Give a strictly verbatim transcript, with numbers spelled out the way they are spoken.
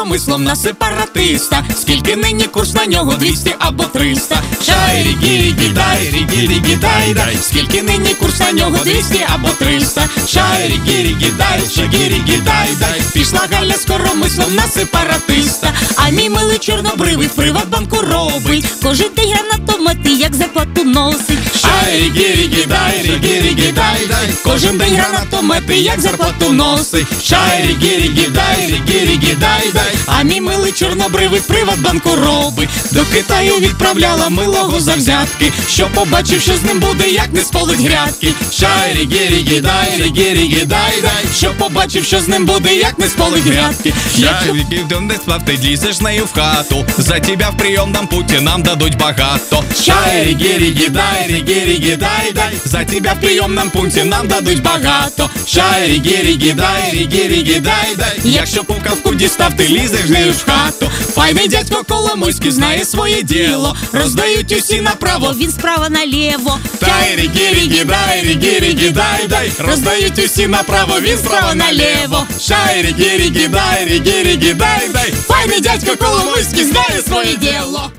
коромислом на сепаратиста. Скільки нині курс на нього, двісті або триста. Шайрі-гірі-гідай, рі-гірі-гідай-дай. Скільки нині курс на нього, двісті або триста. Шайрі-гірі-гідай, шайрі-гідай-дай. Пішла Галя з коромислом на сепаратиста. А мій милий чорнобривий в Приватбанку робить. Кожен день гранатомети, як зарплату носить. Шайрі-гірі-гідай, рі-гірі-гідай-дай. Кожен день гранатомети, як зарплату носить. Шайрі-гірі-гідай, рі-гірі-гідай-дай. А мій милий чорнобривий в Приватбанку робить. До Китаю відправляла милого за взятки, що побачив, що з ним буде, як не сполить грядки. Шайрі-гірі-гідай, рі-гірі-гідай-дай. Що побачив, що з ним буде, як не сполить грядки. Шайрі-гірі-гідай, ти лізеш з нею в хату. За тебя в прийомном путі нам дадуть багато. Шайрі-гірі-гідай, рі-гірі-гідай-дай. За тебя в прийомном пункті нам дадуть багато. Шайрі-гірі-гідай, рі-гірі-гідай-дай. Якщо пукавку дістав, ти лізеш з нею в хату. Файний дядько Коломойський знає своє діло. Роздають усі направо, Він справа наліво. Шайрі-гірі-гідай, рі-гірі-гідай-дай. Роздають усі направо, він справа наліво. Шайрі-гірі-гідай, рі-гірі-гідай-дай. Файний дядько Коломойський знає своє діло.